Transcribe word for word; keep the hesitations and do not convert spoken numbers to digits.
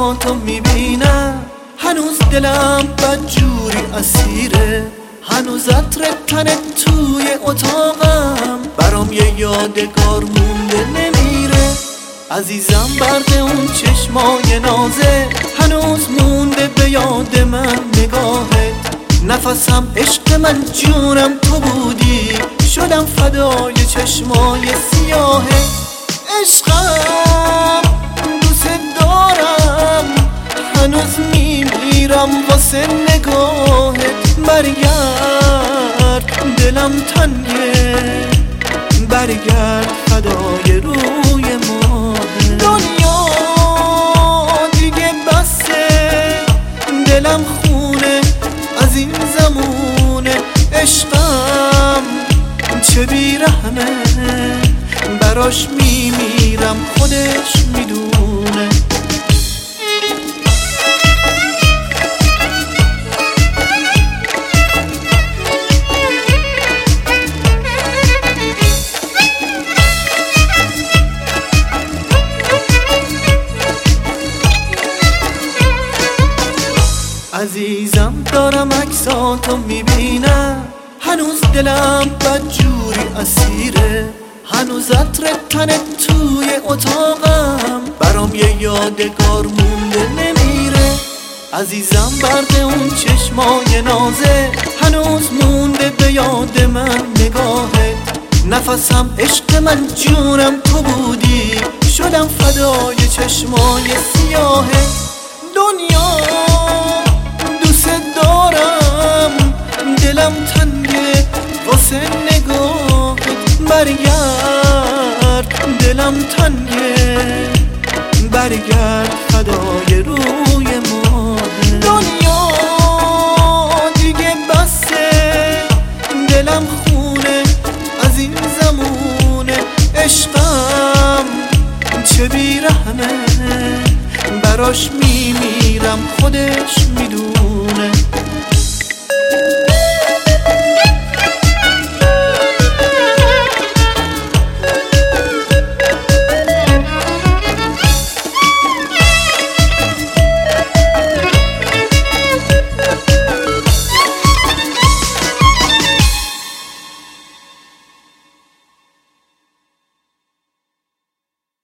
عکساتو میبینم، هنوز دلم بدجوری اسیره. هنوز عطر تنت توی اتاقم برام یه یادگار مونده نمیره. عزیزم برد اون چشمای نازه هنوز مونده به یاد من نگاهت. نفسم عشق من جونم تو بودی، شدم فدای چشمای سیاهت. عشقم دوست دارم، هنوز میمیرم واسه نگاهت. برگرد دلم تنگه، برگرد فدای روی ما. دنیا دیگه بسه، دلم خونه از این زمونه. عشقم چه بیرحمه، براش میمیرم خودش میدونه. عزیزم دارم عکساتو میبینم، هنوز دلم بدجوری اسیره. هنوز عطر تنت توی اتاقم برام یه یادگار مونده نمیره. عزیزم برد اون چشمای نازه هنوز مونده به یاد من نگاهت. نفسم عشق من جونم تو بودی، شدم فدای چشمای سیاهت. دنیا دوست دارم، دلم تنگه واسه نگاهت. برگرد دلم تنگه، برگرد فدای روی ما. دنیا دیگه بسه، دلم خونه از این زمونه. عشقم چه بیرحمه، براش میمیرم خودش میدونه.